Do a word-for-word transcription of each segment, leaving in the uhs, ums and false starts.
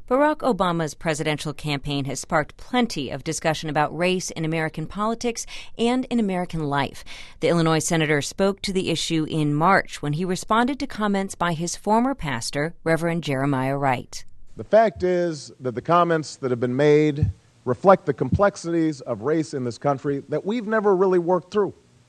Barack Obama's presidential campaign has sparked plenty of discussion about race in American politics and in American life. The Illinois senator spoke to the issue in March when he responded to comments by his former pastor, Reverend Jeremiah Wright. The fact is that the comments that have been made reflect the complexities of race in this country that we've never really worked through.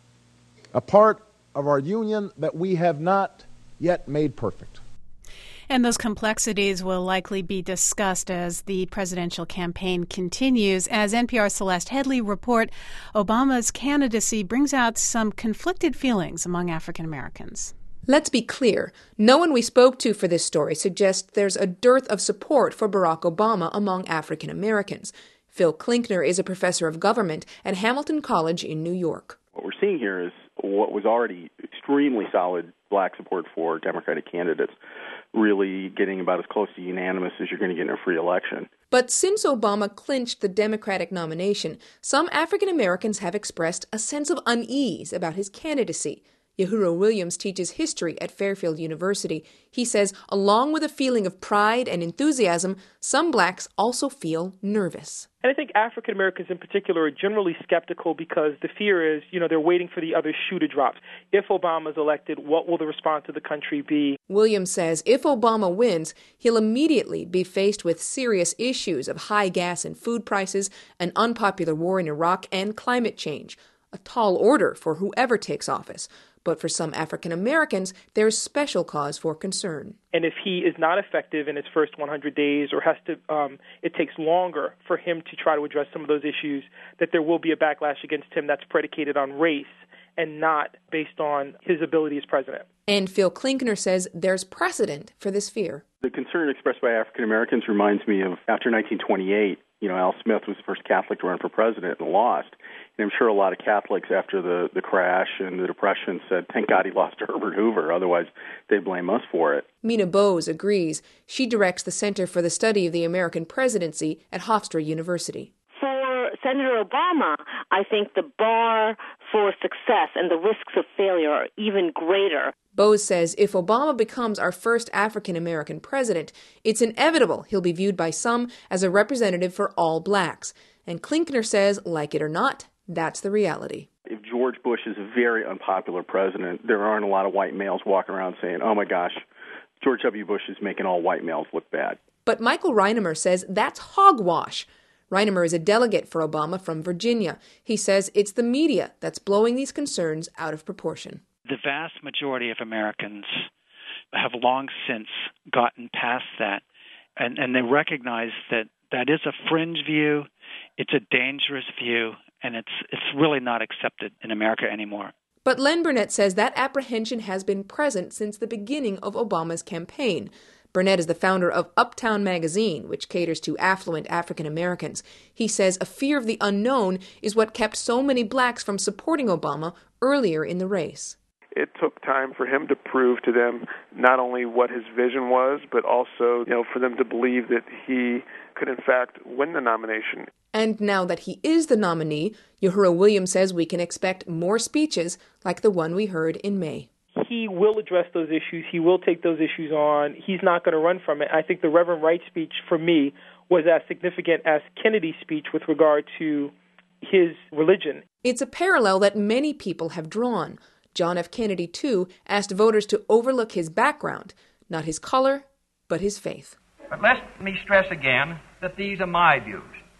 A part of our union that we have not yet made perfect. And those complexities will likely be discussed as the presidential campaign continues. As N P R's Celeste Headley report, Obama's candidacy brings out some conflicted feelings among African Americans. Let's be clear. No one we spoke to for this story suggests there's a dearth of support for Barack Obama among African Americans. Phil Klinkner is a professor of government at Hamilton College in New York. What we're seeing here is what was already extremely solid black support for Democratic candidates really getting about as close to unanimous as you're going to get in a free election. But since Obama clinched the Democratic nomination, some African Americans have expressed a sense of unease about his candidacy. Yahuro Williams teaches history at Fairfield University. He says, along with a feeling of pride and enthusiasm, some blacks also feel nervous. And I think African Americans in particular are generally skeptical because the fear is, you know, they're waiting for the other shoe to drop. If Obama is elected, what will the response of the country be? Williams says if Obama wins, he'll immediately be faced with serious issues of high gas and food prices, an unpopular war in Iraq, and climate change. A tall order for whoever takes office. But for some African Americans, there's special cause for concern. And if he is not effective in his first one hundred days or has to, um, it takes longer for him to try to address some of those issues, that there will be a backlash against him that's predicated on race and not based on his ability as president. And Phil Klinkner says there's precedent for this fear. The concern expressed by African Americans reminds me of after nineteen twenty-eight, you know, Al Smith was the first Catholic to run for president and lost. And I'm sure a lot of Catholics after the, the crash and the Depression said, thank God he lost to Herbert Hoover, otherwise they'd blame us for it. Mina Bose agrees. She directs the Center for the Study of the American Presidency at Hofstra University. For Senator Obama, I think the bar for success and the risks of failure are even greater. Bose says if Obama becomes our first African-American president, it's inevitable he'll be viewed by some as a representative for all blacks. And Klinkner says, like it or not, that's the reality. If George Bush is a very unpopular president, there aren't a lot of white males walking around saying, oh my gosh, George W. Bush is making all white males look bad. But Michael Reinemer says that's hogwash. Reinemer is a delegate for Obama from Virginia. He says it's the media that's blowing these concerns out of proportion. The vast majority of Americans have long since gotten past that, and, and they recognize that that is a fringe view, it's a dangerous view, and it's it's really not accepted in America anymore. But Len Burnett says that apprehension has been present since the beginning of Obama's campaign. Burnett is the founder of Uptown Magazine, which caters to affluent African Americans. He says a fear of the unknown is what kept so many blacks from supporting Obama earlier in the race. It took time for him to prove to them not only what his vision was, but also, you know, for them to believe that he could in fact win the nomination. And now that he is the nominee, Yahuro Williams says we can expect more speeches like the one we heard in May. He will address those issues. He will take those issues on. He's not going to run from it. I think the Reverend Wright speech, for me, was as significant as Kennedy's speech with regard to his religion. It's a parallel that many people have drawn. John F. Kennedy, too, asked voters to overlook his background, not his color, but his faith. But let me stress again that these are my views.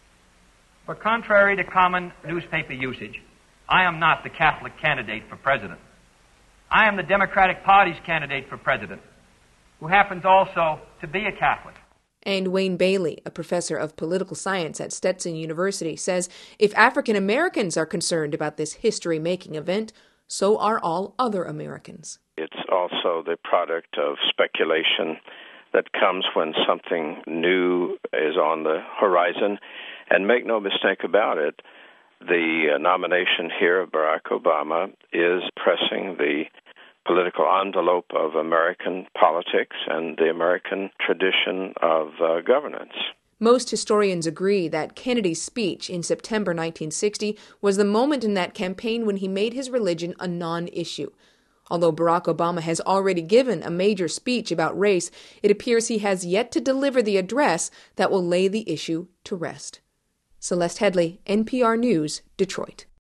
For contrary to common newspaper usage, I am not the Catholic candidate for president. I am the Democratic Party's candidate for president, who happens also to be a Catholic. And Wayne Bailey, a professor of political science at Stetson University, says if African Americans are concerned about this history-making event, so are all other Americans. It's also the product of speculation that comes when something new is on the horizon. And make no mistake about it, the nomination here of Barack Obama is pressing the political envelope of American politics and the American tradition of uh, governance. Most historians agree that Kennedy's speech in September nineteen sixty was the moment in that campaign when he made his religion a non-issue. Although Barack Obama has already given a major speech about race, it appears he has yet to deliver the address that will lay the issue to rest. Celeste Headlee, N P R News, Detroit.